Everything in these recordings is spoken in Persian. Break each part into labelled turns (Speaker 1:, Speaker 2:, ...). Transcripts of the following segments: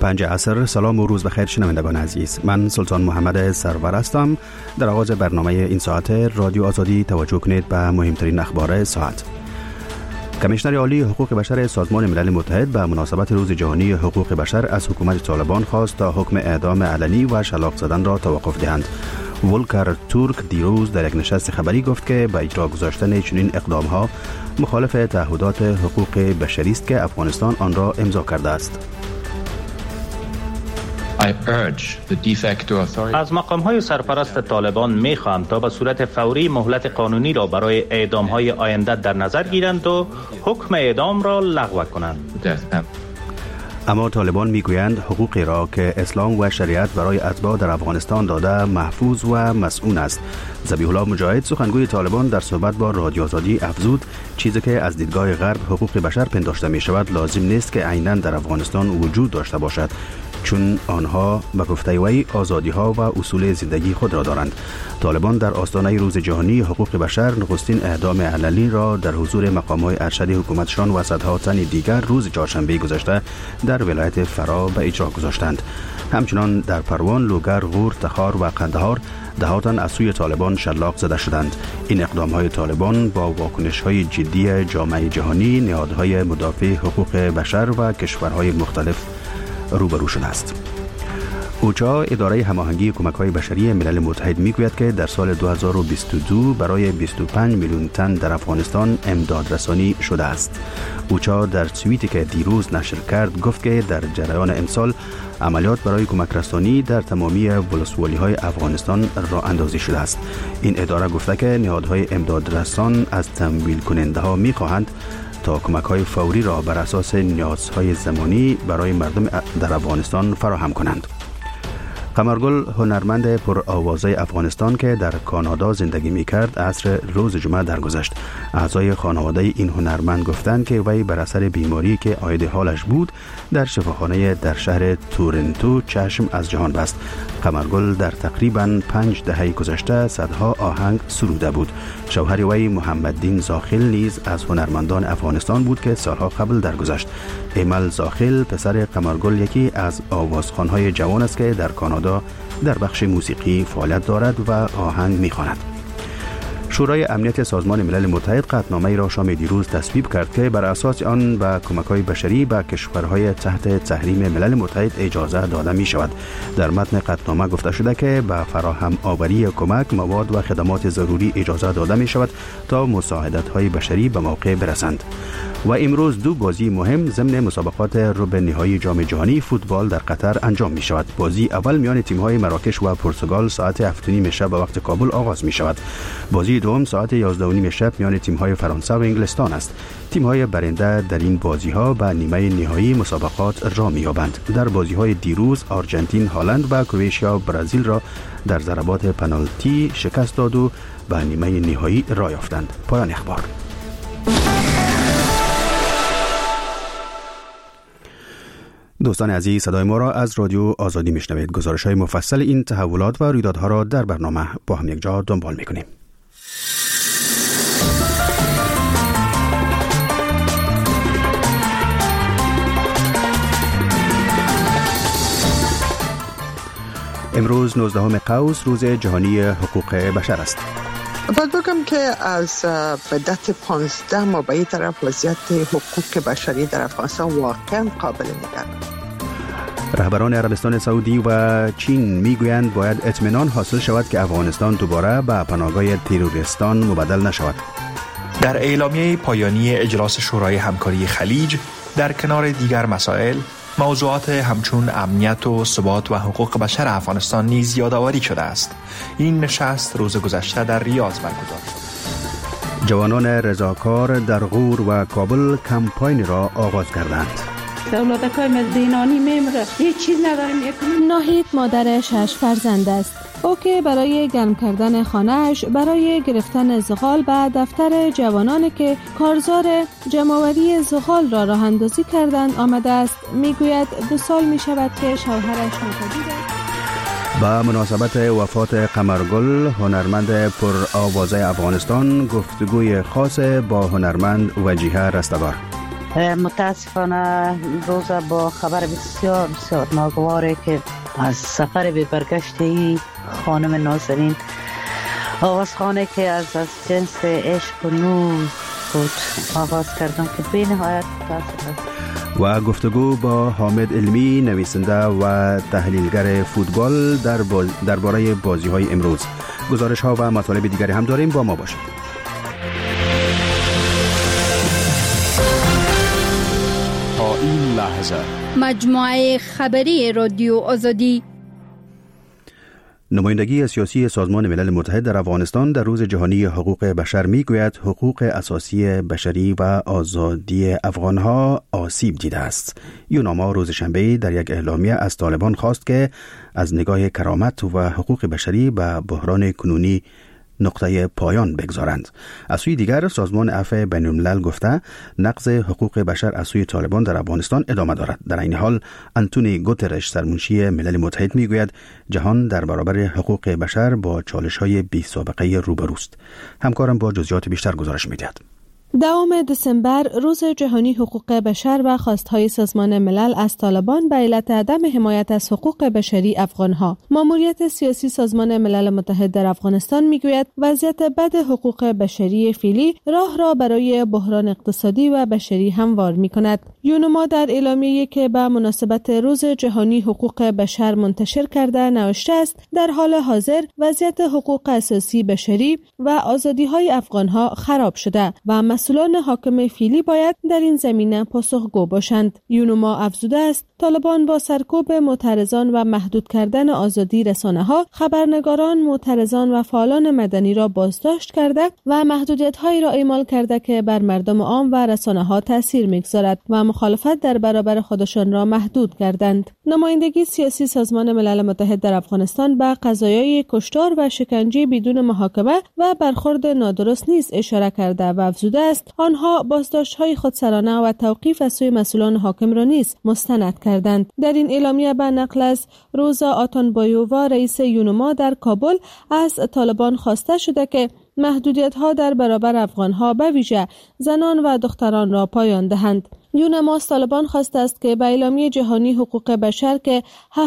Speaker 1: 5 عصر. سلام و روز بخیر شنوندگان عزیز. من سلطان محمد سرور هستم. در آغاز برنامه این ساعت رادیو آزادی توجه کنید به مهمترین اخبار ساعت. کمیشنر عالی حقوق بشر سازمان ملل متحد به مناسبت روز جهانی حقوق بشر از حکومت طالبان خواست تا حکم اعدام علنی و شلاق زدن را توقف دهند. ولکر تورک دیروز در یک نشست خبری گفت که با اجرا گذاشتن چنین اقدام‌ها مخالف تعهدات حقوق بشری است که افغانستان آن را امضا کرده است.
Speaker 2: از مقام‌های سرپرست طالبان می‌خواهم تا به صورت فوری مهلت قانونی را برای اعدام‌های آینده در نظر گیرند و حکم اعدام را لغو کنند.
Speaker 1: اما طالبان میگویند حقوقی را که اسلام و شریعت برای اتباع در افغانستان داده محفوظ و مسئول است. ذبیح الله مجاهد سخنگوی طالبان در صحبت با رادیو آزادی افزود چیزی که از دیدگاه غرب حقوق بشر پنداشته می شود لازم نیست که عیناً در افغانستان وجود داشته باشد، چون آنها به گفته وی آزادی ها و اصول زندگی خود را دارند. طالبان در آستانه روز جهانی حقوق بشر نخستین اعدام علنی را در حضور مقام‌های ارشد حکومتشان و صدها تن دیگر روز چهارشنبه گذشته در ولایت فرا به اجرا گذاشتند. همچنان در پروان، لوگر، غور، تخار و قندهار دهاتن از سوی طالبان شلاق زده شدند. این اقدام‌های طالبان با واکنش‌های جدی جامعه جهانی، نهادهای مدافع حقوق بشر و کشورهای مختلف روبرو شده است. اوچا، اداره هماهنگی کمک‌های بشری ملل متحد میگوید که در سال 2022 برای 25 میلیون تن در افغانستان امداد رسانی شده است. اوچا در توییتی که دیروز نشر کرد گفت که در جریان امسال عملیات برای کمک رسانی در تمامی ولسوالی‌های افغانستان راه اندازی شده است. این اداره گفته که نهادهای امداد رسان از تمویل کننده‌ها می‌خواهند تا کمک‌های فوری را بر اساس نیازهای زمانی برای مردم در افغانستان فراهم کنند. قمرگل، هنرمند پرآوازه افغانستان که در کانادا زندگی می‌کرد، عصر روز جمعه درگذشت. اعضای خانواده این هنرمند گفتند که وی بر اثر بیماری که عاید حالش بود در شفاخانه در شهر تورنتو چشم از جهان بست. قمرگل در تقریباً 5 دهه گذشته صدها آهنگ سروده بود. شوهر وی محمددین زاخل نیز از هنرمندان افغانستان بود که سالها قبل درگذشت. ایمل زاخل پسر قمرگل یکی از آوازخوان‌های جوان است که در کانادا در بخش موسیقی فعالیت دارد و آهنگ می‌خواند. شورای امنیت سازمان ملل متحد قطعنامه‌ای را شام دیروز تصویب کرد که بر اساس آن به کمک‌های بشری به کشورهای تحت تحریم ملل متحد اجازه داده می‌شود. در متن قطعنامه گفته شده که به فراهم آوری کمک، مواد و خدمات ضروری اجازه داده می‌شود تا مساعدت‌های بشری به موقع برسند. و امروز دو بازی مهم ضمن مسابقات ربع نهایی جام جهانی فوتبال در قطر انجام می شود. بازی اول میان تیم‌های مراکش و پرتغال ساعت 7:30 شب به وقت کابل آغاز می شود. بازی دوم ساعت 11:30 شب میان تیم‌های فرانسه و انگلستان است. تیم‌های برنده در این بازی‌ها به نیمه نهایی مسابقات راه می‌یابند. در بازی‌های دیروز آرژانتین هلند و کرواتیا برزیل را در ضربات پنالتی شکست داد و به نیمه نهایی راه یافتند. پایان اخبار. دوستان عزیز، صدای ما را از رادیو آزادی میشنوید. گزارش‌های مفصل این تحولات و رویدادها را در برنامه با هم یک جا دنبال می‌کنیم. امروز 19 قوس روز جهانی حقوق بشر است.
Speaker 3: باید بگم که از مدت 15 ماه به این طرف وضعیت حقوق بشری در افغانستان واقعا قابل نگرانی.
Speaker 1: رهبران عربستان سعودی و چین میگویند باید اطمینان حاصل شود که افغانستان دوباره به پناهگاه تروریستان مبدل نشود.
Speaker 4: در اعلامیه پایانی اجلاس شورای همکاری خلیج در کنار دیگر مسائل، موضوعات همچون امنیت و ثبات و حقوق بشر افغانستان نیز یادآوری شده است. این نشست روز گذشته در ریاض برگزار شد.
Speaker 1: جوانان رضاکار در غور و کابل کمپاین را آغاز کردند.
Speaker 5: اولادکای مزدینانی میمره، هیچ چیز نداریم یکنیم.
Speaker 6: ناهید مادر 6 فرزند است. او که برای گرم کردن خانه‌اش برای گرفتن زغال به دفتر جوانانی که کارزار جمع‌آوری زغال را راه اندازی کردند آمده است. میگوید 2 سال می شود که شوهرش ناپدید است.
Speaker 1: با مناسبت وفات قمرگل، هنرمند پرآوازه افغانستان، گفتگوی خاص با هنرمند وجیه رستگار.
Speaker 7: متاسفانه روز با خبر بسیار بسیار ناگواری که از سفر به برگشت این خانم نازنین، آوازخانه که از جنس عشق و نور بود آغاز کردم که به نهایت متاسف است.
Speaker 1: و گفتگو با حامد علمی، نویسنده و تحلیلگر فوتبال درباره بازی‌های امروز. گزارش‌ها و مطالب دیگری هم داریم، با ما باشید.
Speaker 8: تا این لحظه
Speaker 9: مجموعه خبری رادیو آزادی.
Speaker 1: نمایندگی سیاسی سازمان ملل متحد در افغانستان در روز جهانی حقوق بشر میگوید حقوق اساسی بشری و آزادی افغانها آسیب دیده است. یوناما روز شنبه در یک اعلامیه از طالبان خواست که از نگاه کرامت و حقوق بشری به بحران کنونی نقطه پایان بگذارند. از سوی دیگر سازمان عفو بین الملل گفته نقض حقوق بشر از سوی طالبان در افغانستان ادامه دارد. در این حال آنتونی گوترش سرمنشی ملل متحد میگوید جهان در برابر حقوق بشر با چالش‌های بی سابقه روبروست. همکارم با جزئیات بیشتر گزارش می‌دهد.
Speaker 6: 10 دسامبر روز جهانی حقوق بشر و خواستهای سازمان ملل از طالبان به علت عدم حمایت از حقوق بشری افغانها. ماموریت سیاسی سازمان ملل متحد در افغانستان میگوید وضعیت بد حقوق بشری فعلی راه را برای بحران اقتصادی و بشری هموار میکند. یونما در اعلامیه‌ای که به مناسبت روز جهانی حقوق بشر منتشر کرده نوشته است در حال حاضر وضعیت حقوق اساسی بشری و آزادی‌های افغانها خراب شده و مسئولان حاکم فعلی باید در این زمینه پاسخگو باشند. یونما افزوده است طالبان با سرکوب معترضان و محدود کردن آزادی رسانه‌ها، خبرنگاران، معترضان و فعالان مدنی را بازداشت کرده و محدودیت‌هایی را اعمال کرده که بر مردم عام و رسانه‌ها تاثیر می‌گذارد و مخالفت در برابر خودشان را محدود کردند. نمایندگی سیاسی سازمان ملل متحد در افغانستان به قضایای کشتار و شکنجه بدون محاکمه و برخورد نادرست نیز اشاره کرده و افزوده است آنها بازداشت‌های خودسرانه و توقیف از سوی مسئولان حاکم را نیز مستند کردند. در این اعلامیه به نقل از روزا آتانبایووا رئیس یونما در کابل از طالبان خواسته شده که محدودیت‌ها در برابر افغان‌ها به ویژه زنان و دختران را پایان دهند. یونما از طالبان خواسته است که به اعلامیه جهانی حقوق بشر که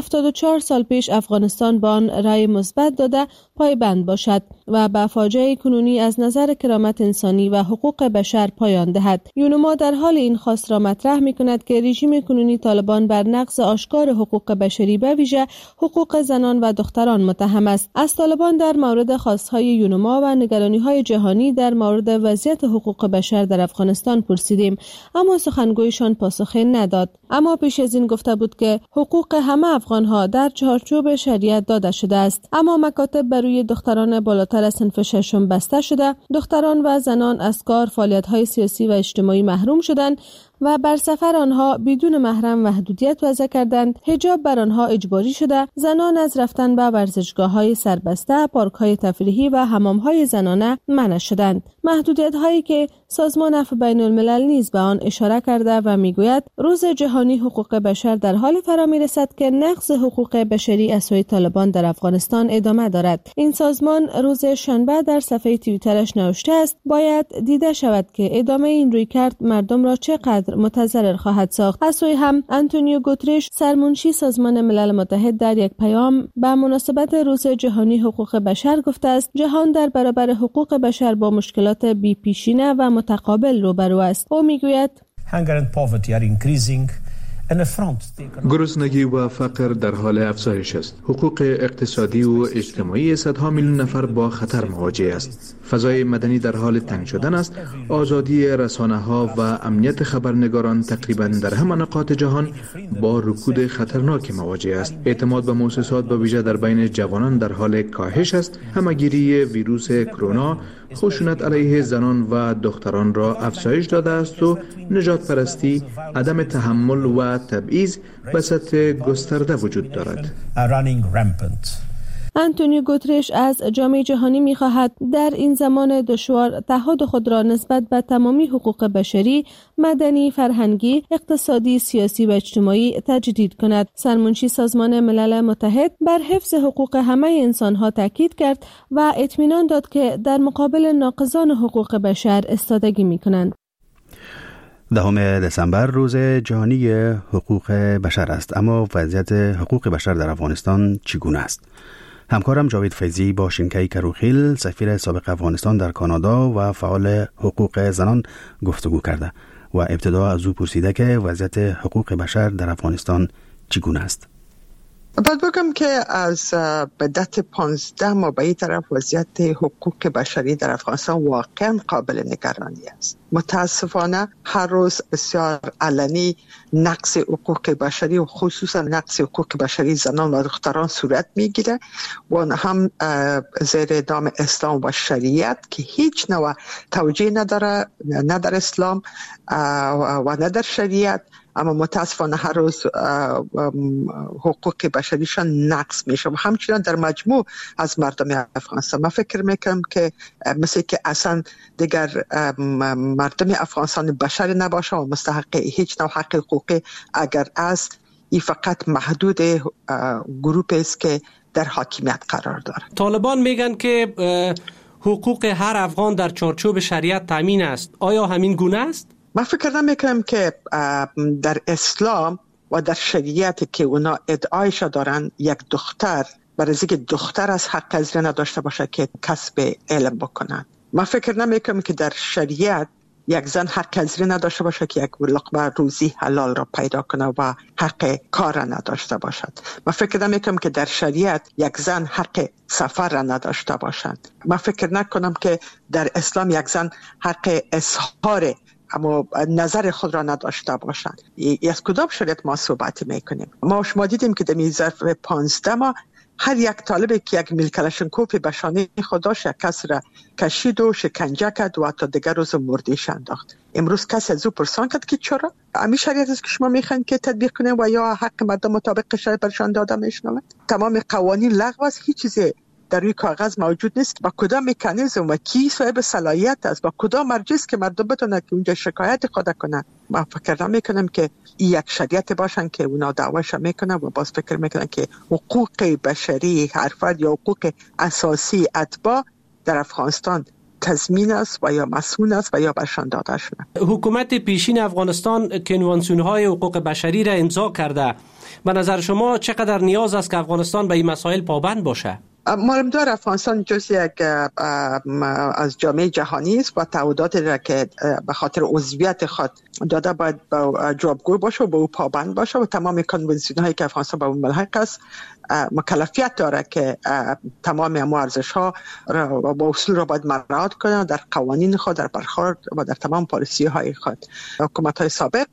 Speaker 6: 74 سال پیش افغانستان به آن رأی مثبت داده پایبند باشد و به فاجعه کنونی از نظر کرامت انسانی و حقوق بشر پایان دهد. یونما در حال این خواست را مطرح می‌کند که رژیم کنونی طالبان بر نقض آشکار حقوق بشری به ویژه حقوق زنان و دختران متهم است. از طالبان در مورد خواست‌های یونما و نگرانی‌های جهانی در مورد وضعیت حقوق بشر در افغانستان پرسیدیم، اما سخنگویشان پاسخی نداد. اما پیش از این گفته بود که حقوق همه افغان‌ها در چارچوب شریعت داده شده است، اما مکاتب برای دختران بالاتر از صنف ششم بسته شده. دختران و زنان از کار، فعالیت‌های سیاسی و اجتماعی محروم شدند و بر سفر آنها بدون محرم محدودیت وضع کردند. حجاب بر آنها اجباری شده. زنان از رفتن به ورزشگاه‌های سربسته، پارک‌های تفریحی و حمام‌های زنانه منع شدند. محدودیت‌هایی که سازمان عفو بین الملل نیز به آن اشاره کرده و میگوید روز جهانی حقوق بشر در حال فرا میرسد که نقض حقوق بشری از سوی طالبان در افغانستان ادامه دارد. این سازمان روز شنبه در صفحه توییترش نوشته است باید دیده شود که ادامه این رویکرد مردم را چقدر متضرر خواهد ساخت. از سوی هم آنتونیو گوترش سرمنشی سازمان ملل متحد در یک پیام به مناسبت روز جهانی حقوق بشر گفته است جهان در برابر حقوق بشر با مشکلات بی پیشینه و متقابل روبرو است. او میگوید
Speaker 10: گرسنگی و فقر در حال افزایش است. حقوق اقتصادی و اجتماعی صدها میلیون نفر با خطر مواجه است. فضای مدنی در حال تنگ شدن است. آزادی رسانه‌ها و امنیت خبرنگاران تقریبا در همه نقاط جهان با رکود خطرناک مواجه است. اعتماد به مؤسسات به ویژه در بین جوانان در حال کاهش است. همه‌گیری ویروس کرونا خشونت علیه زنان و دختران را افزایش داده است و نجات پرستی، عدم تحمل و تبعیض به سطح گسترده وجود دارد.
Speaker 6: آنتونیو گوترش از جامعه جهانی می‌خواهد در این زمان دشوار تعهد خود را نسبت به تمامی حقوق بشری، مدنی، فرهنگی، اقتصادی، سیاسی و اجتماعی تجدید کند. سرمنشی سازمان ملل متحد بر حفظ حقوق همه انسان‌ها تاکید کرد و اطمینان داد که در مقابل ناقضان حقوق بشر ایستادگی می‌کنند.
Speaker 1: 10 دسامبر روز جهانی حقوق بشر است، اما وضعیت حقوق بشر در افغانستان چگونه است؟ همکارم جاوید فیضی با شینکای کروخیل، سفیر سابق افغانستان در کانادا و فعال حقوق زنان گفتگو کرده و ابتدا از او پرسیده که وضعیت حقوق بشر در افغانستان چگونه است.
Speaker 3: باید بگم که از بدت 15 ماه به این طرف وضعیت حقوق بشری در افغانستان واقعا قابل نگرانی است. متاسفانه هر روز بسیار علنی نقض حقوق بشری و خصوصا نقض حقوق بشری زنان و دختران صورت میگیره و هم زیر نام اسلام و شریعت که هیچ نوع توجیه نداره، نه در اسلام و نه در شریعت، اما متاسفانه هر روز حقوق بشریشان نقض میشه و همچنان در مجموع از مردم افغانستان. من فکر میکنم که مثل که اصلا دیگر مردم افغانستان بشر نباشه و مستحق هیچ نوع حق حقوقی اگر است، این فقط محدود گروه است که در حاکمیت قرار داره.
Speaker 11: طالبان میگن که حقوق هر افغان در چارچوب شریعت تامین است. آیا همین گونه است؟
Speaker 3: من فکر نمیکنم که در اسلام و در شریعت که اونا ادعایش دارن یک دختر برای اینکه دختر از حق از نداشته باشه که کسب علم بکنن. من فکر نمیکنم که در شریعت یک زن حق از نداشته باشه که یک لقمه روزی حلال را پیدا کنه و حق کار نداشته باشد. من فکر نمیکنم که در شریعت یک زن حق سفر را نداشته باشد. من فکر نکنم که در اسلام یک زن حق اظهار اما نظر خود را نداشته باشند. از کدام شریعت ما صحبت میکنیم؟ ما شما دیدیم که در ظرف 15 ماه هر یک طالبی که یک میل کلاشینکوف به شانه خود داشت، یک کس را کشید و شکنجه کرد و تا دیگر روز مردیش انداخت. امروز کسی از او پرسان کرد که چرا؟ همین شریعت است که شما میخواین که تطبیق کنیم و یا حق مردم مطابق شریعت برشان داده میشنوه؟ تمام قوانین لغو است، هیچ چیزی در روی کاغذ موجود نیست. با کدام مکانیزم و کی صاحب صلاحیت است، با کدام مرجع است که مردم بتونن که اونجا شکایت خود کنن؟ من فکر نمیکنم که این یک شریعت باشن که اونا دعواش میکنن و باز فکر میکنن که حقوق بشری هر فرد یا حقوق اساسی اتباع در افغانستان تضمین است و یا مسئول است و یا برشان داده شده.
Speaker 11: حکومت پیشین افغانستان کنوانسیون‌های حقوق بشری را امضا کرده. به نظر شما چقدر نیاز است که افغانستان به این مسائل پابند باشه؟
Speaker 3: معلومدار افغانستان جز یک از جامعه جهانی است و تعهداتی را که به خاطر عضویت خود داده باید جوابگو باشه و به او پابند باشه و تمام کنوانسیون هایی که افغانستان به اون ملحق است مکلفیت داره که تمام ارزش ها با اصول را باید مراعات کنه در قوانین خود، در برخورد و در تمام پالیسی های خود. حکومت های سابق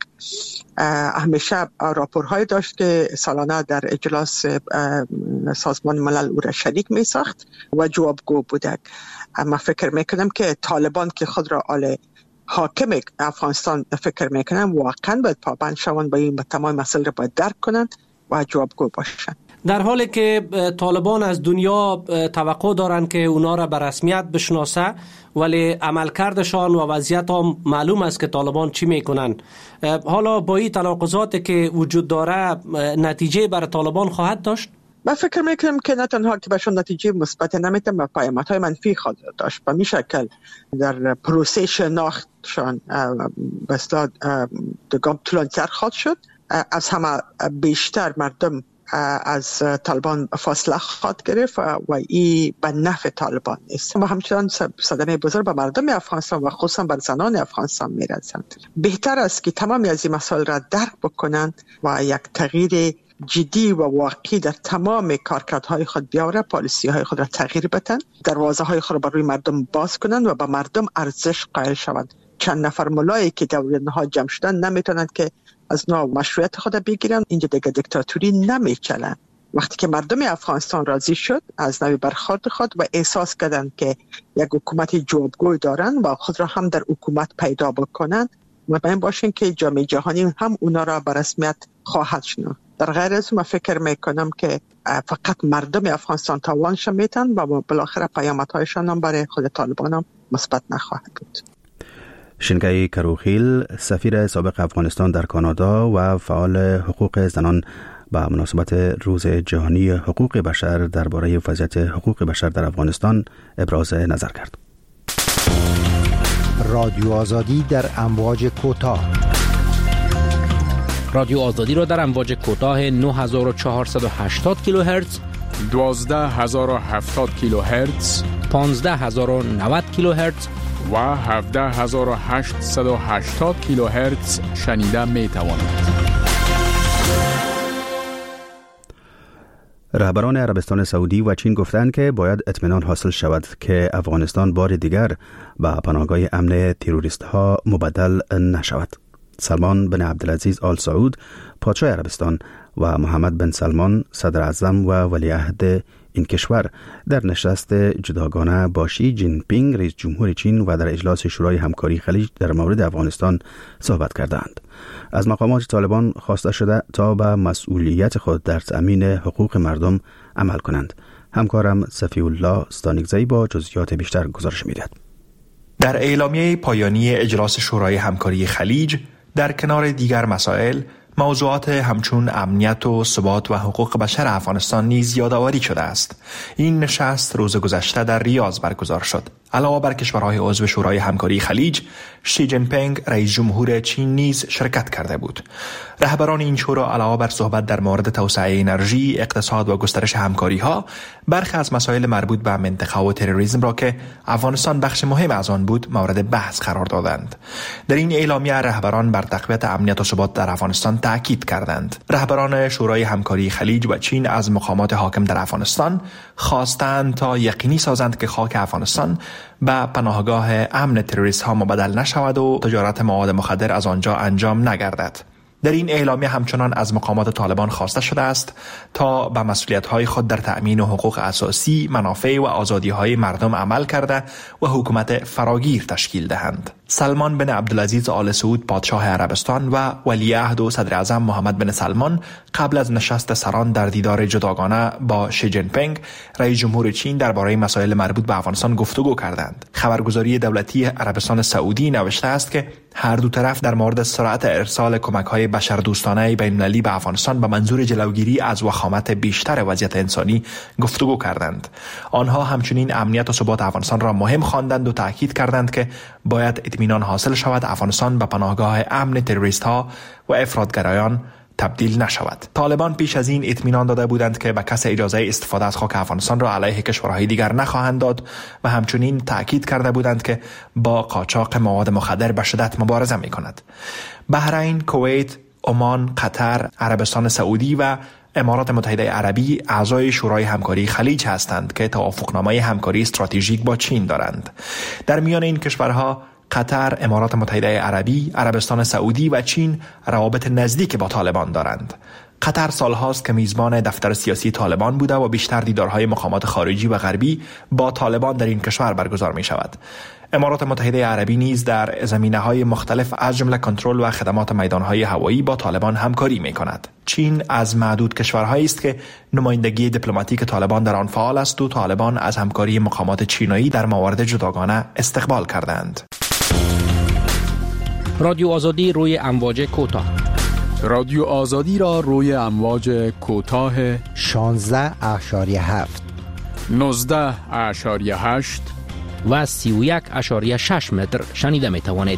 Speaker 3: همیشه راپورهای داشت که سالانه در اجلاس سازمان ملل او را شریک می ساخت و جوابگو بوده. من فکر میکنم که طالبان که خود را حاکم افغانستان فکر میکنم واقعا باید پابند شوند و این تمام مسائل را باید درک کنند و جوابگو باشند.
Speaker 11: در حالی که طالبان از دنیا توقع دارند که اونا را به رسمیت بشناسه، ولی عملکردشان و وضعیت هم معلوم است که طالبان چی میکنن. حالا با این تناقضاتی که وجود داره نتیجه برای طالبان خواهد داشت؟
Speaker 3: من فکر میکنم که نه تنها که بهشون نتیجه مثبت نمیده و پیامدهای منفی خواهد داشت. به این شکل در پروسه شناختشان به اصطلاح دگام طولانی‌تر خواهد شد. از همه بیشتر مردم از طالبان فاصله خواهد گرفت و این به نفع طالبان نیست و همچنان صدمه بزرگ به مردم افغانستان و خصوصا بر زنان افغانستان میرسند. بهتر است که تمامی از این مسائل را درک بکنند و یک تغییر جدی و واقعی در تمام کارکردهای خود بیاوره، پالیسی های خود را تغییر بدن، دروازه های خود را برای مردم باز کنند و به مردم ارزش قائل شوند. چند نفر ملایی که در نهاد جمع شدن نمیتونند که از نوع مشروعیت خود بگیرن. اینجا دیگه دیکتاتوری نمیچلن. وقتی که مردم افغانستان راضی شد از نوع برخورد خود و احساس کردند که یک حکومت جوابگوی دارن و خود را هم در حکومت پیدا بکنند، مطمئن باشین که جامعه جهانی هم اونا را به رسمیت خواهد شناخت. در غیر از اون فکر میکنم که فقط مردم افغانستان تاوان شمیتن و بالاخره پیامدهایشان هم برای خود طالبان هم مثبت نخواهد بود.
Speaker 1: شینکای کروخیل، سفیر سابق افغانستان در کانادا و فعال حقوق زنان، با مناسبت روز جهانی حقوق بشر درباره وضعیت حقوق بشر در افغانستان ابراز نظر کرد.
Speaker 12: رادیو آزادی در امواج کوتاه رادیو آزادی را در امواج کوتاه 9480 کیلوهرتز،
Speaker 8: 12070 کیلوهرتز،
Speaker 12: 15090 کیلوهرتز
Speaker 8: و 17880 کیلوهرتز شنیده می توانید.
Speaker 1: رهبران عربستان سعودی و چین گفتند که باید اطمینان حاصل شود که افغانستان بار دیگر به پناهگاه امن تروریست ها مبدل نشود. سلمان بن عبدالعزیز آل سعود پادشاه عربستان و محمد بن سلمان صدر اعظم و ولیعهد این کشور در نشست جداگانه با شی جین پینگ رئیس جمهور چین و در اجلاس شورای همکاری خلیج در مورد افغانستان صحبت کردند. از مقامات طالبان خواسته شده تا به مسئولیت خود در تأمین حقوق مردم عمل کنند. همکارم صفی الله ستانگزی با جزئیات بیشتر گزارش می‌دهد.
Speaker 4: در اعلامیه پایانی اجلاس شورای همکاری خلیج در کنار دیگر مسائل، موضوعات همچون امنیت و ثبات و حقوق بشر افغانستان نیز یادآوری شده است. این نشست روز گذشته در ریاض برگزار شد. علاوه بر کشورهای عضو شورای همکاری خلیج، شی جین پینگ رئیس جمهور چین نیز شرکت کرده بود. رهبران این شورا علاوه بر صحبت در مورد توسعه انرژی، اقتصاد و گسترش همکاری‌ها، برخی از مسائل مربوط به منطقه و تروریسم را که افغانستان بخش مهم از آن بود مورد بحث قرار دادند. در این اعلامیه رهبران بر تقویت امنیت و ثبات در افغانستان تاکید کردند. رهبران شورای همکاری خلیج و چین از مقامات حاکم در افغانستان خواستند تا یقینی سازند که خاک افغانستان به پناهگاه امن تروریست ها مبدل نشود و تجارت مواد مخدر از آنجا انجام نگردد. در این اعلامیه همچنان از مقامات طالبان خواسته شده است تا به مسئولیت‌های خود در تأمین حقوق اساسی، منافع و آزادی‌های مردم عمل کرده و حکومت فراگیر تشکیل دهند. سلمان بن عبدالعزیز آل سعود پادشاه عربستان و ولیعهد و صدر اعظم محمد بن سلمان قبل از نشست سران در دیدار جداگانه با شی جین پینگ رئیس جمهور چین درباره مسائل مربوط به افغانستان گفتگو کردند. خبرگزاری دولتی عربستان سعودی نوشته است که هر دو طرف در مورد سرعت ارسال کمک‌های بشردوستانه بین‌المللی به افغانستان به منظور جلوگیری از وخامت بیشتر وضعیت انسانی گفتگو کردند. آنها همچنین امنیت و ثبات افغانستان را مهم خواندند و تاکید کردند که باید اطمینان حاصل شود افغانستان به پناهگاه امن تروریست‌ها و افراطگرایان تبدیل نشود. طالبان پیش از این اطمینان داده بودند که به کس اجازه استفاده از خاک افغانستان را علیه کشورهای دیگر نخواهند داد و همچنین تاکید کرده بودند که با قاچاق مواد مخدر به شدت مبارزه می‌کند. بحرین، کویت، عمان، قطر، عربستان سعودی و امارات متحده عربی اعضای شورای همکاری خلیج هستند که توافقنامه همکاری استراتژیک با چین دارند. در میان این کشورها قطر، امارات متحده عربی، عربستان سعودی و چین روابط نزدیک با طالبان دارند. قطر سالهاست که میزبان دفتر سیاسی طالبان بوده و بیشتر دیدارهای مقامات خارجی و غربی با طالبان در این کشور برگزار می شود. امارات متحده عربی نیز در زمینه‌های مختلف از جمله کنترل و خدمات میدانهای هوایی با طالبان همکاری می‌کند. چین از معدود کشورهایی است که نمایندگی دیپلماتیک طالبان در آن فعال است و طالبان از همکاری مقامات چینایی در موارد جداگانه استقبال کردند.
Speaker 12: رادیو آزادی روی امواج کوتاه.
Speaker 8: رادیو آزادی را روی امواج کوتاه
Speaker 13: 16.7
Speaker 8: 19.8
Speaker 12: و 31.6 متر شنیده می توانید.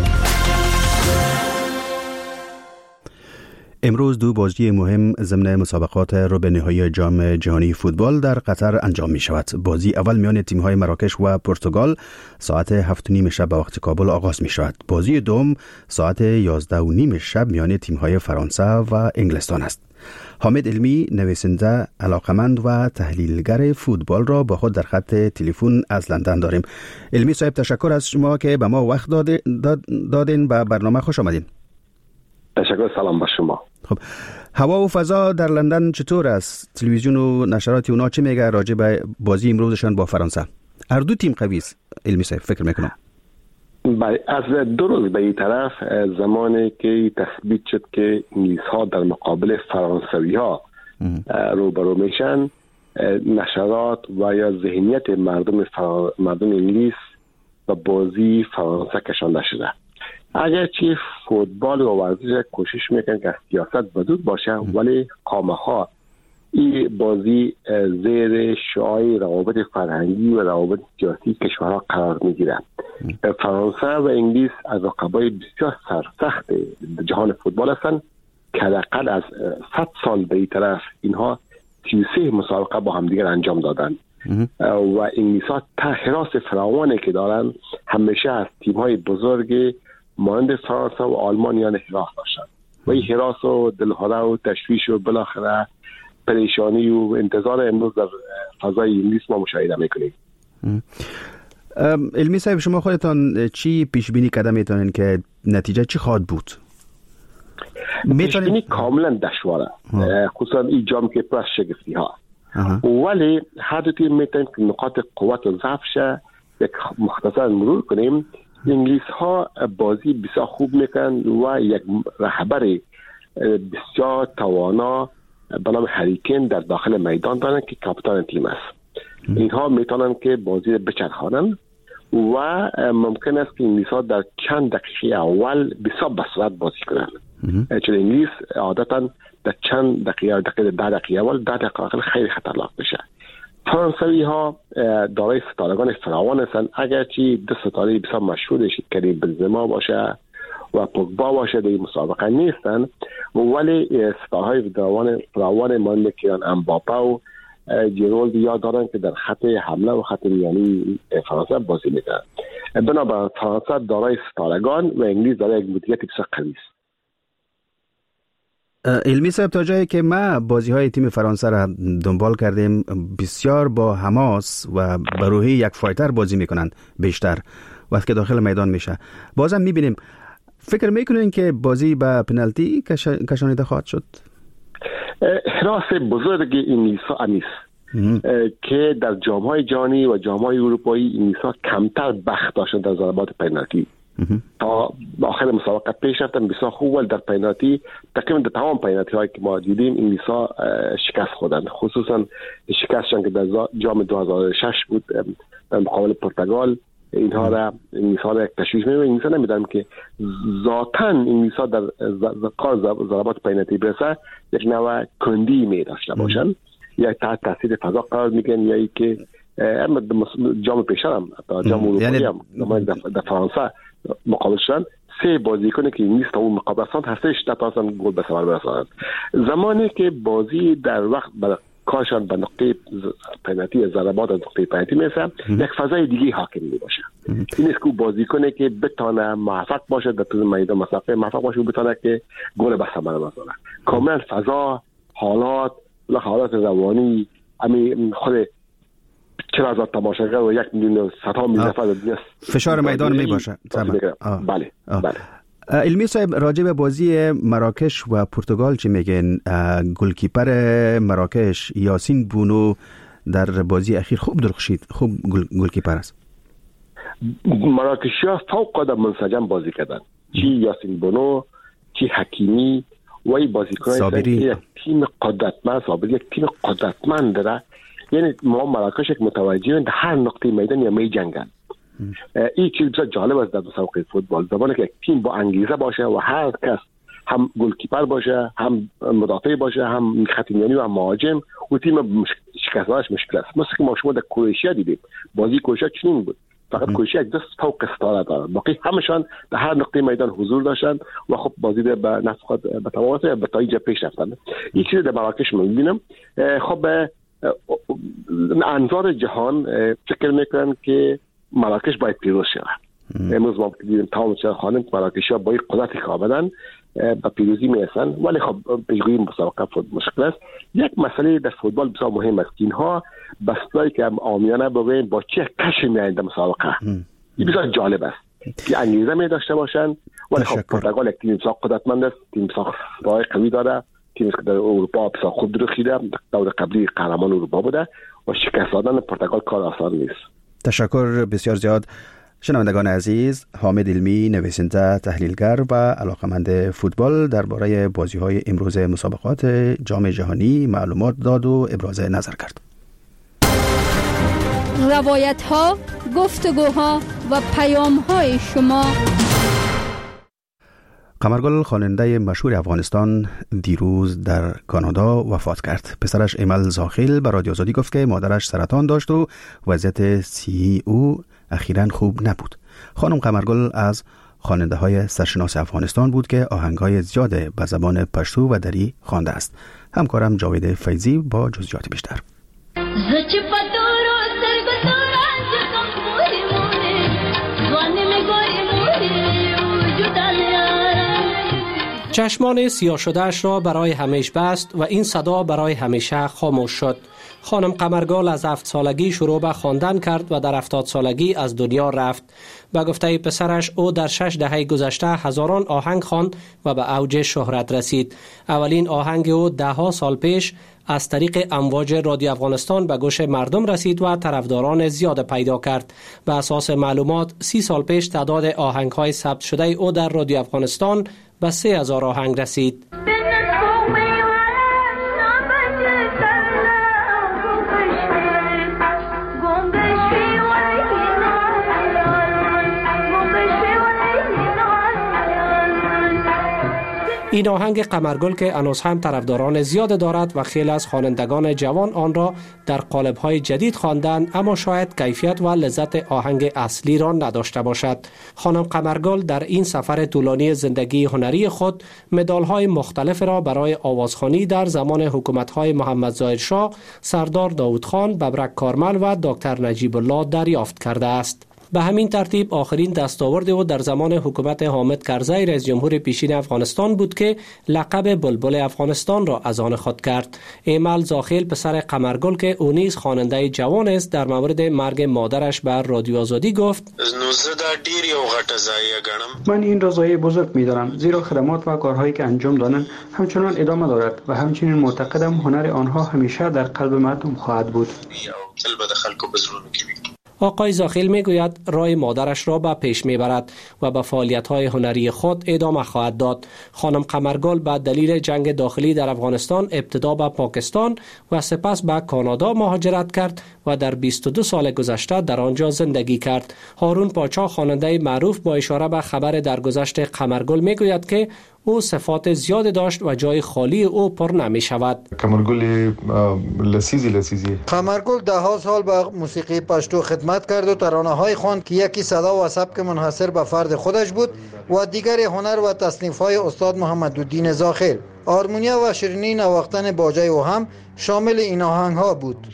Speaker 1: امروز دو بازی مهم ضمن مسابقات ربع نهایی جام جهانی فوتبال در قطر انجام می شود. بازی اول میان تیم‌های مراکش و پرتغال ساعت 7:30 شب به وقت کابل آغاز می شود. بازی دوم ساعت 11:30 شب میان تیم‌های فرانسه و انگلستان است. حامد علمی نویسنده، علاقمند و تحلیلگر فوتبال را با خود در خط تلفن از لندن داریم. علمی صاحب، تشکر از شما که به ما وقت دادین به برنامه. خوش آمدین.
Speaker 14: تشکر. سلام با شما.
Speaker 1: خب، هوا و فضا در لندن چطور است؟ تلویزیون و نشراتی اونا چه میگه راجع به بازی امروزشان با فرانسه؟ هر دو تیم قوی است علمی صاحب، فکر میکنم.
Speaker 14: از 2 روز به این طرف زمانی که تثبیت شد که انگلیس ها در مقابل فرانسوی ها روبرو میشن، نشرات و یا ذهنیت مردم انگلیس به بازی فرانسه کشانده شده. اگرچه فوتبال و ورزش کوشش میکنن که سیاست بدود باشه، ولی قامها این بازی زیر شعاع روابط فرهنگی و روابط سیاسی کشورها قرار میگیره. فرانسه و انگلیس از رقبای بسیار سرسخت جهان فوتبال هستند که حداقل از 100 سال به این طرف اینها 33 مسابقه با هم دیگر انجام دادن و انگلیس‌ها تا حراس فراوانی که دارن همیشه از تیم‌های بزرگ مانند فرانسه و آلمان یعنی حراس داشتن و این حراس و دلهره و تشویش و بالاخره پریشانی و انتظار امروز در فضای انگلیس ما مشاهده میکنیم.
Speaker 1: علمی صاحب، شما خودتان چی پیش بینی کرده میتونین که نتیجه چی خواهد بود؟
Speaker 14: پیش بینی کاملا دشواره، خصوصا این جام که پر از شگفتی ها، ولی هر دو تیم میتونن که نقاط قوت و ضعفش یک مختصر مرور کنیم. انگلیس ها بازی بسیار خوب میکنن و یک رهبر بسیار توانا به نام هری کین در داخل میدان دارن که کاپیتان تیم است. اینها میتونن که بازی رو بچرخانن و ممکن است که انگلیس ها در چند دقیقه اول بسیار بسرعت بازی کنن، چون انگلیس عادتا در چند دقیقه 10 دقیقه اول 10 دقیقه آخر خیلی خطرناک بشه. فرانسوی ها دارای ستارگان فراوان هستند، اگرچه 2 ستاره بسیار مشهور کریم بنزما باشه و پوگبا باشه در این مسابقه نیستن، ولی ستارهای فراوان مانند کیلیان امباپه و جیرولد یا دارن که در خط حمله و خط میانی فرانسه بازی میکنن. بنابراین فرانسه دارای ستارگان و انگلیس دارای یک مدیریت بسیار قوی است.
Speaker 1: علمی صاحب، تا جایی که ما بازی های تیم فرانسه را دنبال کردیم بسیار با حماس و به روحی یک فایتر بازی میکنن، بیشتر وقتی که داخل میدان میشه. بازم میبینیم. فکر میکنین که بازی به پنالتی کشانیده خواهد شد؟
Speaker 14: حراس بزرگ انگلیس‌ها امیس که در جام‌های جهانی و جام‌های اروپایی انگلیس‌ها کمتر بخت داشتن در ضربات پنالتی. تا آخر مسابقه پیش رفتن بسیار خوب، ولی در پنالتی تقریبا در تمام پنالتی هایی که ما دیدیم انگلیس‌ها شکست خوردن، خصوصا شکستشان که در جام 2006 بود در مقابل پرتغال. اینها را انگلیس‌ها را یک تشویش می‌بینیم. انگلیس‌ها نمی‌دونم که ذاتاً انگلیس‌ها در کار ضربات پنالتی برسه یک نوع کندی می داشته باشن، یا تحت تاثیر فضا قرار میگن، یا ای که جام پیشتر هم جام اروپایی هم در فرانسه مقابل شدن 3 بازیکن که انگلیس تا اون مقابل هستند هستش نتونستن گل به ثمر برسانند. زمانی که بازی در وقت کارشان به نقطه پنالتی ضربات از نقطه پنالتی میرسه، یک فضای دیگه حاکم میشه. این است که بازیکنی که بتونه موفق باشه در طول میدان مسابقه موفق باشه و بتونه که گل به ثمر برسانه. کاملا فضا، حالات روانی، خود 40,000 تماشاگر و 1,100,000 نفر
Speaker 1: فشار میدان می باشه.
Speaker 14: بله.
Speaker 1: علمی صاحب، راجع به بازی مراکش و پرتغال چی میگن؟ گلکیپر مراکش یاسین بونو در بازی اخیر خوب درخشید، خوب گلکیپر است.
Speaker 14: مراکشی‌ها فوق‌العاده منسجم بازی کردن، چی یاسین بونو، چی حکیمی و این بازیکنان یک تیم قدرتمند، صابری یک تیم قدرتمند داره. یعنی ما مراکش یک متوجه در هر نقطه میدان یا می جنگن. این چیز بسیار جالب است در مسابقه فوتبال، زمانی که یک تیم با انگیزه باشه و هر کس هم گلکیپر باشه، هم مدافع باشه، هم خط میانی و هم مهاجم، و تیم شکست دادنش مشکل است. مثل که ما شما در کرواتیا دیدیم، بازی کرواتیا چنین بود، فقط کرواتیا یک دست فوق ستاره داره، باقی همشان در هر نقطه میدان حضور داشتن و خب بازی به نفع خود به تمام به تایید پیش رفتن. این چیز در مراکش می‌بینم. خب انظار جهان فکر میکنن که مراکش باید پیروز شود. امروز ما دیدیم تمام خانم مراکشی‌ها با این قدرتی که آمدن به پیروزی میرسن، ولی خب پیشگویی مسابقه فوتبال مشکل است. یک مسئله در فوتبال بسیار مهم است که اینها بسیاری که عامیانه بگویند با چه کشی میایند در مسابقه. این بسیار جالب است که انگیزه می داشته باشند، ولی خب پرتغال یک تیم بسیار قدرتمند است، تیم بسیار قوی داره، تیمی که در اروپا بسیار خوب درخشیده، دور قبلی قهرمان اروپا بوده و شکست دادن پرتغال کار آسان نیست.
Speaker 1: تشکر بسیار زیاد. شنوندگان عزیز، حامد علمی، نویسنده، تحلیلگر و علاقمند فوتبال درباره بازی‌های امروز مسابقات جام جهانی معلومات داد و ابراز نظر کرد.
Speaker 9: روایت‌ها، گفتگوها و پیام‌های شما.
Speaker 1: قمرگل، خواننده مشهور افغانستان، دیروز در کانادا وفات کرد. پسرش ایمل زاخیل به رادیو آزادی گفت که مادرش سرطان داشت و وضعیت صحی او اخیراً خوب نبود. خانم قمرگل از خواننده های سرشناس افغانستان بود که آهنگ های زیاد به زبان پشتو و دری خوانده است. همکارم جاوید فیضی با جزئیات بیشتر.
Speaker 11: چشمان سیاه شدهش را برای همیشه بست و این صدا برای همیشه خاموش شد. خانم قمرگل از 7 سالگی شروع به خواندن کرد و در 70 سالگی از دنیا رفت. به گفته پسرش او در 6 دهه گذشته هزاران آهنگ خواند و به اوج شهرت رسید. اولین آهنگ او 10 سال پیش از طریق امواج رادیو افغانستان به گوش مردم رسید و طرفداران زیاد پیدا کرد. به اساس معلومات 30 سال پیش تعداد آهنگ‌های ثبت شده او در رادیو افغانستان به 3000 آهنگ رسید. این آهنگ قمرگل که هنوز هم طرفداران زیاد دارد و خیلی از خوانندگان جوان آن را در قالب‌های جدید خواندند، اما شاید کیفیت و لذت آهنگ اصلی را نداشته باشد. خانم قمرگل در این سفر طولانی زندگی هنری خود مدال‌های مختلف را برای آوازخوانی در زمان حکومت‌های محمد ظاهر شاه، سردار داود خان، ببرک کارمل و دکتر نجیب الله دریافت کرده است. به همین ترتیب آخرین دستاورد او در زمان حکومت حامد کرزی رئیس جمهور پیشین افغانستان بود که لقب بلبل افغانستان را از آن خود کرد. ایمل زاخیل پسر قمرگل که او نیز خواننده جوان است در مورد مرگ مادرش بر رادیو آزادی گفت:
Speaker 13: من این را ضایعه بزرگ می‌دانم، زیرا خدمات و کارهایی که انجام دادند همچنان ادامه دارد و همچنین معتقدم هنر آنها همیشه در قلب مردم خواهد بود.
Speaker 11: آقای زاخیل میگوید راه مادرش را به پیش میبرد و به فعالیت‌های هنری خود ادامه خواهد داد. خانم قمرگل به دلیل جنگ داخلی در افغانستان ابتدا به پاکستان و سپس به کانادا مهاجرت کرد و در 22 سال گذشته در آنجا زندگی کرد. هارون پاچا خواننده معروف با اشاره به خبر درگذشت قمرگل میگوید که او صفات زیاد داشت و جای خالی او پر نمی شود.
Speaker 15: قمرگل لسیزی قمرگل 10 سال به موسیقی پشتو خدمت کرد و ترانه‌های خواند که یکی صدا و سبک منحصر به فرد خودش بود و دیگری هنر و تصنیف‌های استاد محمدالدین زاخیل. آرمونیا و شیرینی نواختن باجه او هم شامل این آهنگ‌ها بود.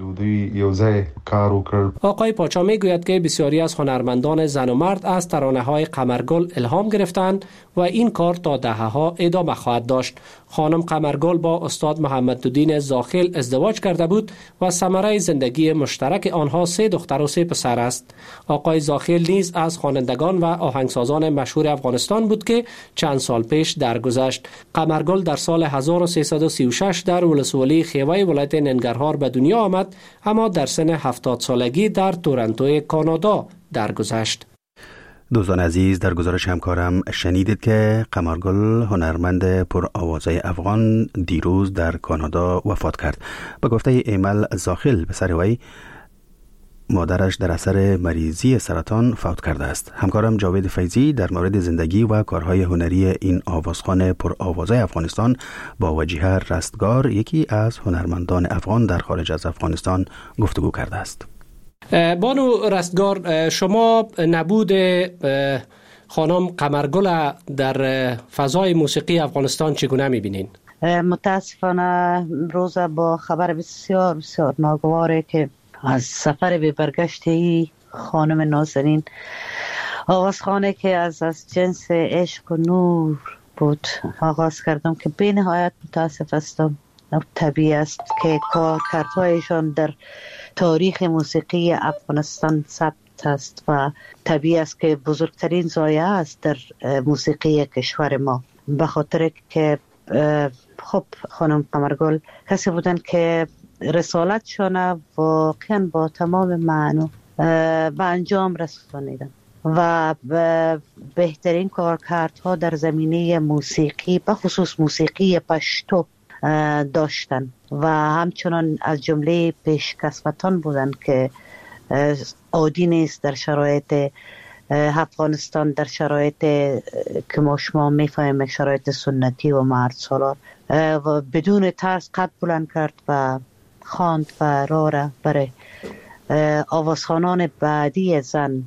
Speaker 11: آقای پاچا میگوید که بسیاری از هنرمندان زن و مرد از ترانه‌های قمرگل الهام گرفتند و این کار تا دهه‌ها ادامه خواهد داشت. خانم قمرگل با استاد محمدالدین زاخیل ازدواج کرده بود و ثمره زندگی مشترک آنها 3 دختر و 3 پسر است. آقای زاخیل نیز از خوانندگان و آهنگسازان مشهور افغانستان بود که چند سال پیش درگذشت. قمرگل در سال 1336 در ولسوالی خیوه ولایت ننگرهار به دنیا آمد، اما در سن 70 سالگی در تورنتو کانادا درگذشت.
Speaker 1: دوستان عزیز، در گزارش همکارم شنیدید که قمرگل هنرمند پر آوازه افغان دیروز در کانادا وفات کرد. به گفته ایمل زاخیل پسر وی، مادرش در اثر مریضی سرطان فوت کرده است. همکارم جاوید فیضی در مورد زندگی و کارهای هنری این آوازخوان پر آوازه افغانستان با وجیه رستگار، یکی از هنرمندان افغان در خارج از افغانستان، گفتگو کرده است.
Speaker 11: بانو رستگار، شما نبود خانم قمرگل در فضای موسیقی افغانستان چگونه می‌بینین؟
Speaker 7: متاسفانه روز با خبر بسیار بسیار ناگواره که از سفر به برگشت خانم نازنین، آوازخوانه که از جنس عشق و نور بود آغاز کردم که به نهایت متاسف هستم. طبیعی است که کارکردهایشان در تاریخ موسیقی افغانستان ثبت است و طبیعی است که بزرگترین ضایعه است در موسیقی کشور ما، به خاطر که خب خانم قمرگل کسی بودن که رسالتشان واقعا با تمام معنی به انجام رسانیدن و بهترین کارکردها در زمینه موسیقی به خصوص موسیقی پشتو داشتن و همچنان از جمله پیشکسوتان بودند که عادی نیست در شرایط افغانستان، در شرایط که ما شما میفهمیم شرایط سنتی و مرد سالار، و بدون ترس قد بلند کرد و خواند و راه برای آوازخوانان بعدی زن